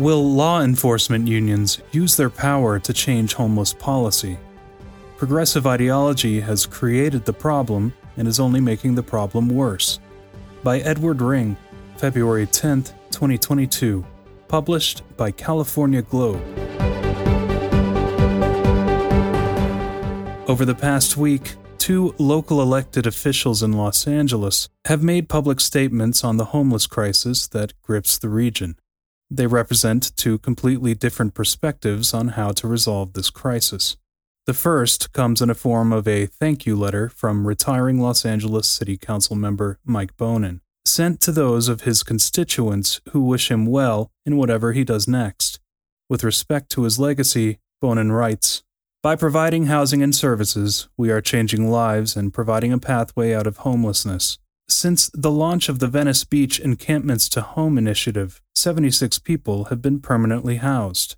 Will law enforcement unions use their power to change homeless policy? Progressive ideology has created the problem and is only making the problem worse. By Edward Ring, February 10, 2022. Published by California Globe. Over the past week, 2 local elected officials in Los Angeles have made public statements on the homeless crisis that grips the region. They represent 2 completely different perspectives on how to resolve this crisis. The first comes in a form of a thank you letter from retiring Los Angeles City Council member Mike Bonin, sent to those of his constituents who wish him well in whatever he does next. With respect to his legacy, Bonin writes, "By providing housing and services, we are changing lives and providing a pathway out of homelessness. Since the launch of the Venice Beach Encampments to Home initiative, 76 people have been permanently housed."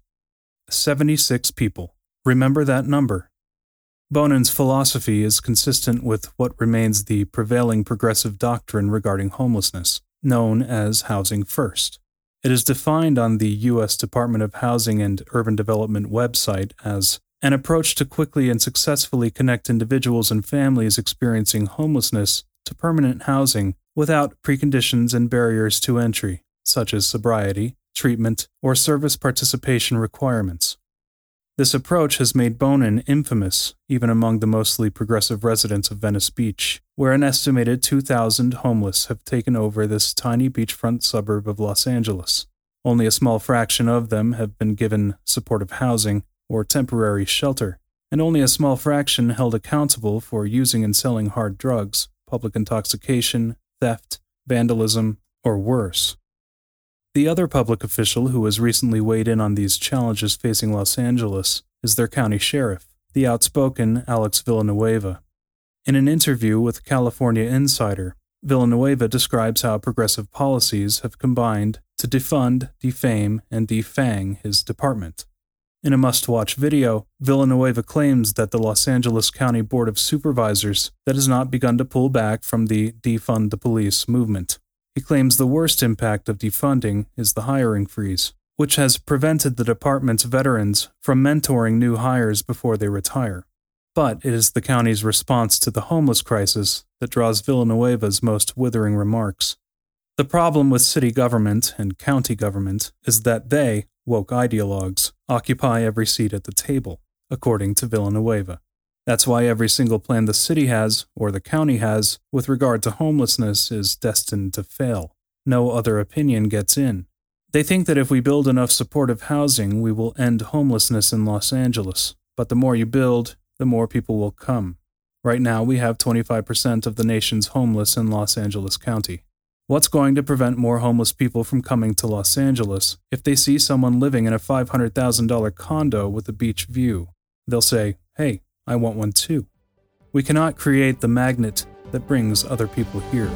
76 people. Remember that number. Bonin's philosophy is consistent with what remains the prevailing progressive doctrine regarding homelessness, known as Housing First. It is defined on the U.S. Department of Housing and Urban Development website as an approach to quickly and successfully connect individuals and families experiencing homelessness to permanent housing without preconditions and barriers to entry, such as sobriety, treatment, or service participation requirements. This approach has made Bonin infamous even among the mostly progressive residents of Venice Beach, where an estimated 2,000 homeless have taken over this tiny beachfront suburb of Los Angeles. Only a small fraction of them have been given supportive housing or temporary shelter, and only a small fraction held accountable for using and selling hard drugs, public intoxication, theft, vandalism, or worse. The other public official who has recently weighed in on these challenges facing Los Angeles is their county sheriff, the outspoken Alex Villanueva. In an interview with California Insider, Villanueva describes how progressive policies have combined to defund, defame, and defang his department. In a must-watch video, Villanueva claims that the Los Angeles County Board of Supervisors that has not begun to pull back from the defund the police movement. He claims the worst impact of defunding is the hiring freeze, which has prevented the department's veterans from mentoring new hires before they retire. But it is the county's response to the homeless crisis that draws Villanueva's most withering remarks. The problem with city government and county government is that they, woke ideologues, occupy every seat at the table, according to Villanueva. That's why every single plan the city has, or the county has, with regard to homelessness is destined to fail. No other opinion gets in. They think that if we build enough supportive housing, we will end homelessness in Los Angeles. But the more you build, the more people will come. Right now, we have 25% of the nation's homeless in Los Angeles County. What's going to prevent more homeless people from coming to Los Angeles if they see someone living in a $500,000 condo with a beach view? They'll say, "Hey, I want one too." We cannot create the magnet that brings other people here.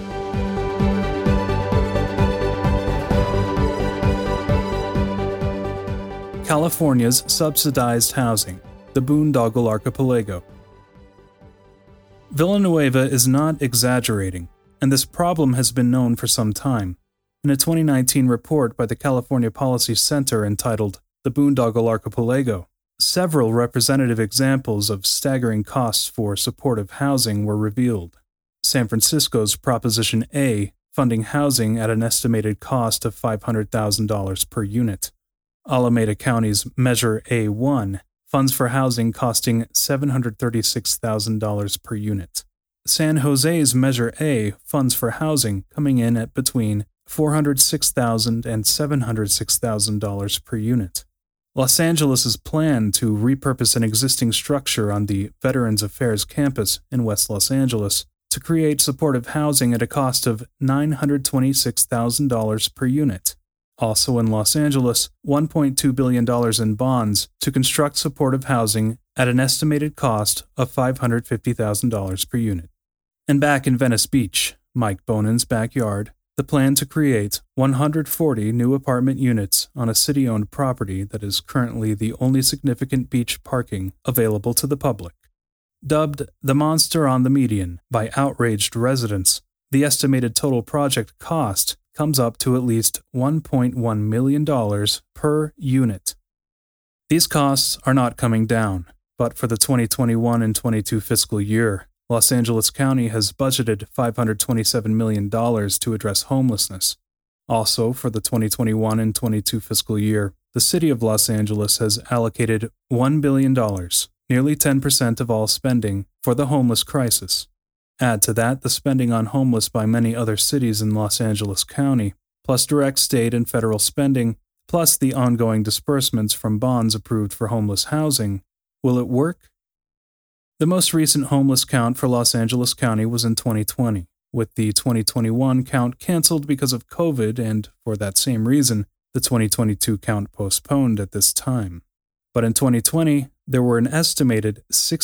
California's subsidized housing, the Boondoggle Archipelago. Villanueva is not exaggerating, and this problem has been known for some time. In a 2019 report by the California Policy Center entitled The Boondoggle Archipelago, several representative examples of staggering costs for supportive housing were revealed. San Francisco's Proposition A, funding housing at an estimated cost of $500,000 per unit. Alameda County's Measure A1 funds for housing costing $736,000 per unit. San Jose's Measure A funds for housing coming in at between $406,000 and $706,000 per unit. Los Angeles' plan to repurpose an existing structure on the Veterans Affairs campus in West Los Angeles to create supportive housing at a cost of $926,000 per unit. Also in Los Angeles, $1.2 billion in bonds to construct supportive housing at an estimated cost of $550,000 per unit. And back in Venice Beach, Mike Bonin's backyard, the plan to create 140 new apartment units on a city-owned property that is currently the only significant beach parking available to the public. Dubbed the monster on the median by outraged residents, the estimated total project cost comes up to at least $1.1 million per unit. These costs are not coming down, but for the 2021 and 22 fiscal year, Los Angeles County has budgeted $527 million to address homelessness. Also, for the 2021 and 22 fiscal year, the City of Los Angeles has allocated $1 billion, nearly 10% of all spending, for the homeless crisis. Add to that the spending on homeless by many other cities in Los Angeles County, plus direct state and federal spending, plus the ongoing disbursements from bonds approved for homeless housing. Will it work? The most recent homeless count for Los Angeles County was in 2020, with the 2021 count canceled because of COVID and, for that same reason, the 2022 count postponed at this time. But in 2020, there were an estimated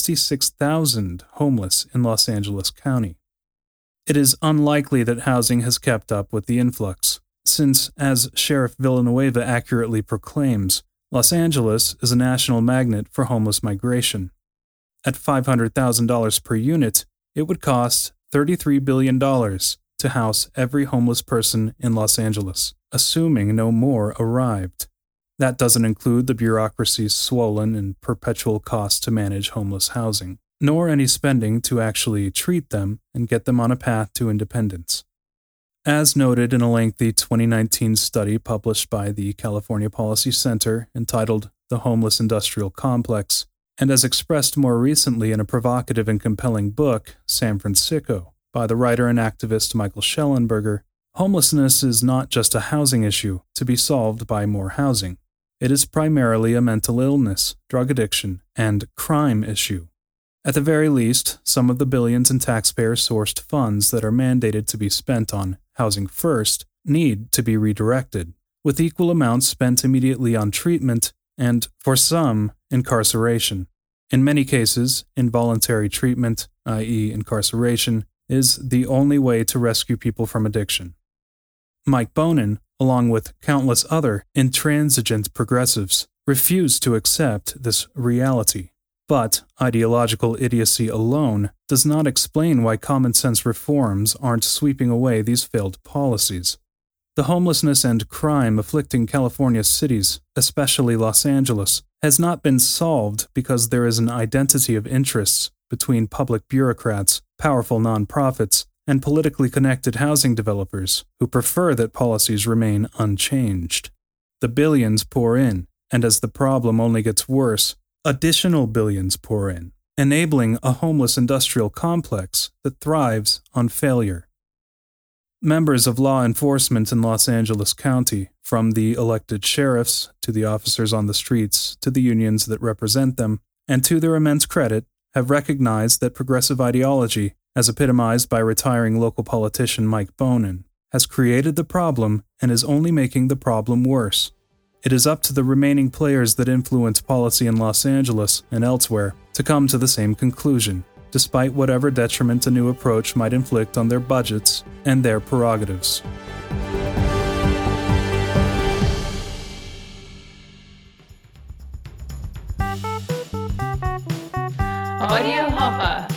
66,000 homeless in Los Angeles County. It is unlikely that housing has kept up with the influx, since, as Sheriff Villanueva accurately proclaims, Los Angeles is a national magnet for homeless migration. At $500,000 per unit, it would cost $33 billion to house every homeless person in Los Angeles, assuming no more arrived. That doesn't include the bureaucracy's swollen and perpetual cost to manage homeless housing, nor any spending to actually treat them and get them on a path to independence. As noted in a lengthy 2019 study published by the California Policy Center entitled The Homeless Industrial Complex, and as expressed more recently in a provocative and compelling book, San Francisco, by the writer and activist Michael Shellenberger, homelessness is not just a housing issue to be solved by more housing. It is primarily a mental illness, drug addiction, and crime issue. At the very least, some of the billions in taxpayer-sourced funds that are mandated to be spent on housing first need to be redirected, with equal amounts spent immediately on treatment and, for some, incarceration. In many cases, involuntary treatment, i.e. incarceration, is the only way to rescue people from addiction. Mike Bonin, along with countless other intransigent progressives, refuse to accept this reality. But ideological idiocy alone does not explain why common-sense reforms aren't sweeping away these failed policies. The homelessness and crime afflicting California's cities, especially Los Angeles, has not been solved because there is an identity of interests between public bureaucrats, powerful nonprofits, and politically connected housing developers who prefer that policies remain unchanged. The billions pour in, and as the problem only gets worse, additional billions pour in, enabling a homeless industrial complex that thrives on failure. Members of law enforcement in Los Angeles County, from the elected sheriffs to the officers on the streets to the unions that represent them, and to their immense credit, have recognized that progressive ideology, as epitomized by retiring local politician Mike Bonin, has created the problem and is only making the problem worse. It is up to the remaining players that influence policy in Los Angeles and elsewhere to come to the same conclusion, despite whatever detriment a new approach might inflict on their budgets and their prerogatives. Audio Hopper.